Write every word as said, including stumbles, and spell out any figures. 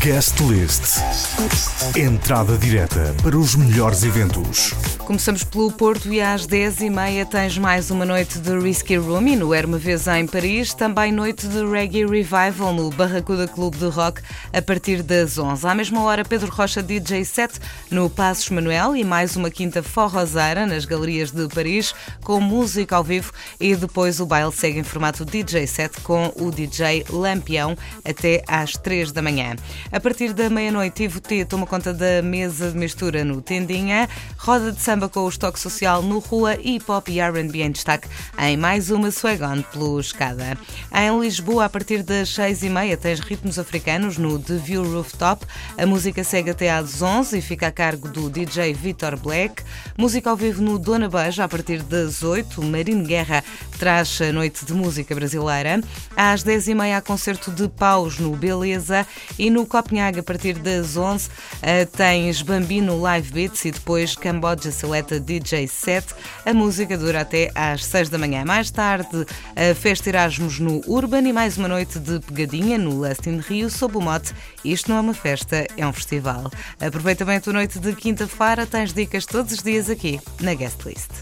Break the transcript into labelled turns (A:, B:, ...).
A: Guest List. Entrada direta para os melhores eventos.
B: Começamos pelo Porto e às dez e meia tens mais uma noite de Risky Room e no Era Uma Vez em Paris. Também noite de Reggae Revival no Barracuda Clube de Rock a partir das onze. À mesma hora, Pedro Rocha D J set no Passos Manuel e mais uma quinta forrozeira nas galerias de Paris com música ao vivo e depois o baile segue em formato D J set com o D J Lampião até às três da manhã. A partir da meia-noite, Ivo T toma conta da mesa de mistura no Tendinha, roda de samba com o estoque social no Rua e pop e R and B em destaque em mais uma Swag On pelo Escada. Em Lisboa, a partir das seis e meia, tens ritmos africanos no The View Rooftop. A música segue até às onze e fica a cargo do D J Vitor Black. Música ao vivo no Dona Beija a partir das oito. Marino Guerra traz a noite de música brasileira. Às dez e meia, há concerto de paus no Beleza e no Copenhague a partir das onze. Tens Bambino Live Beats e depois Camboja Seleta D J set. A música dura até às seis da manhã. Mais tarde, a festa Erasmus no Urban e mais uma noite de pegadinha no Lust in Rio sob o mote Isto Não É Uma Festa, É Um Festival. Aproveita bem a tua noite de quinta-feira, tens dicas todos os dias aqui na Guest List.